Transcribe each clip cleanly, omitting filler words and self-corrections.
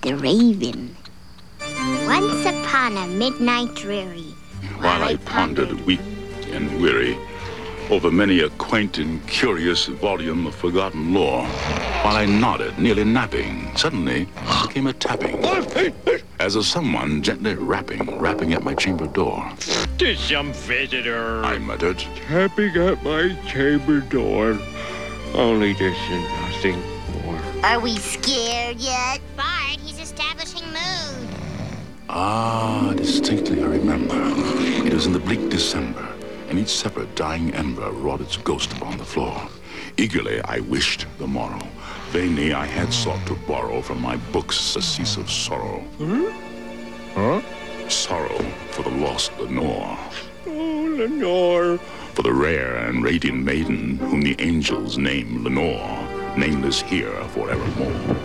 the Raven. Once upon a midnight dreary, while I pondered, weak and weary, over many a quaint and curious volume of forgotten lore, while I nodded, nearly napping, suddenly there came a tapping, as of someone gently rapping at my chamber door. "'Tis some visitor," I muttered, "tapping at my chamber door. Only this and nothing more." Are we scared yet? Bard, he's establishing mood. Ah, distinctly I remember. It was in the bleak December, and each separate dying ember wrought its ghost upon the floor. Eagerly I wished the morrow. Vainly I had sought to borrow from my books surcease of sorrow. Huh? Sorrow for the lost Lenore. Oh, Lenore. For the rare and radiant maiden whom the angels name Lenore, nameless here forevermore.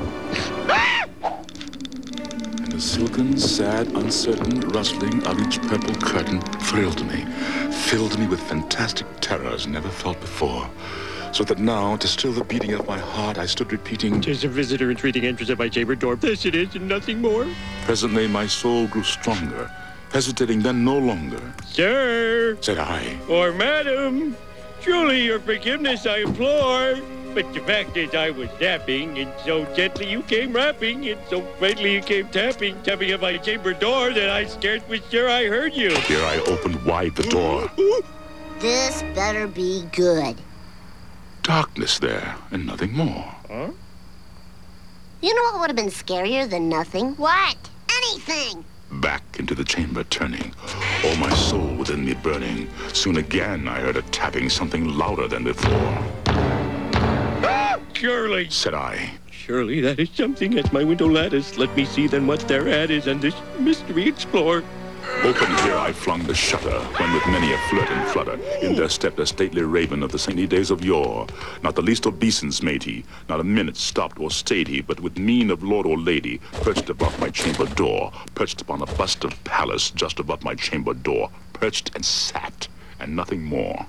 And the silken, sad, uncertain rustling of each purple curtain thrilled me, filled me with fantastic terrors never felt before. So that now, to still the beating of my heart, I stood repeating, "'Tis a visitor entreating entrance at my chamber door. This it is and nothing more." Presently my soul grew stronger, hesitating then no longer. "Sir," Said I, or "Madam, truly your forgiveness I implore. But the fact is I was napping, and so gently you came rapping, and so friendly you came tapping at my chamber door that I scarce was sure I heard you." Here I opened wide the door. This better be good. Darkness there, and nothing more. Huh? You know what would have been scarier than nothing? What? Anything! Back into the chamber turning, all my soul within me burning. Soon again I heard a tapping, something louder than before. "Surely," Said I, "surely that is something at my window lattice. Let me see then what thereat is, and this mystery explore." open here I flung the shutter, when with many a flirt and flutter, in there stepped a stately raven of the saintly days of yore. Not the least obeisance made he, not a minute stopped or stayed he, but with mien of lord or lady, perched above my chamber door, perched upon a bust of Pallas just above my chamber door, perched and sat, and nothing more.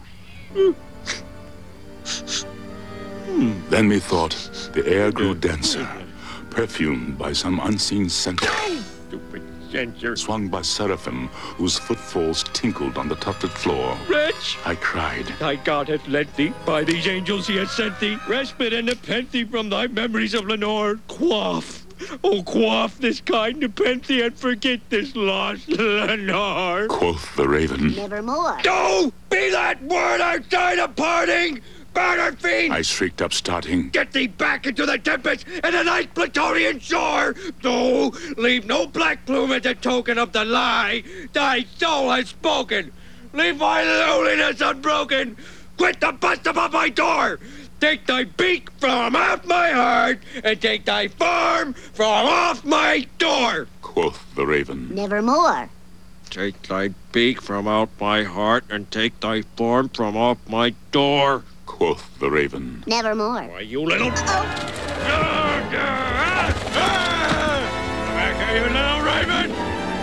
Then methought the air grew denser, perfumed by some unseen scent, Stupid censor. swung by seraphim whose footfalls tinkled on the tufted floor. "Wretch! I cried, Thy God hath lent thee, by these angels he hath sent thee, respite and nepenthe from thy memories of Lenore. Quaff, oh quaff this kind nepenthe and forget this lost Lenore." quoth the raven. Nevermore. "No! Be that word outside of parting! Murdered fiend! I shrieked up, starting. Get thee back into the tempest and the night Plutonian shore! No, leave no black plume as a token of the lie. Thy soul has spoken. Leave my loneliness unbroken. Quit the bust above my door. Take thy beak from off my heart and take thy form from off my door. Quoth the raven. Nevermore. Take thy beak from out my heart and take thy form from off my door. Quoth the raven. Nevermore. Why, you little... Back at you now, Raven!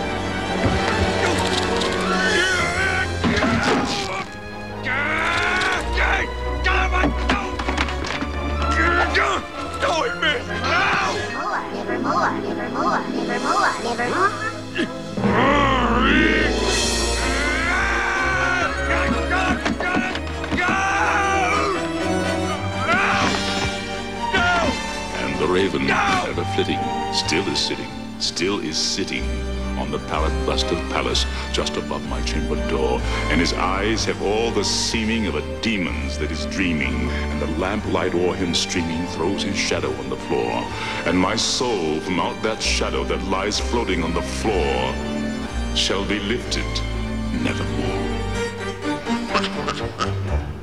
Don't miss! Nevermore. Nevermore. Nevermore. Nevermore. The raven, ever flitting, still is sitting on the pallid bust of Pallas just above my chamber door, and his eyes have all the seeming of a demon's that is dreaming, and the lamplight o'er him streaming throws his shadow on the floor, and my soul from out that shadow that lies floating on the floor shall be lifted nevermore.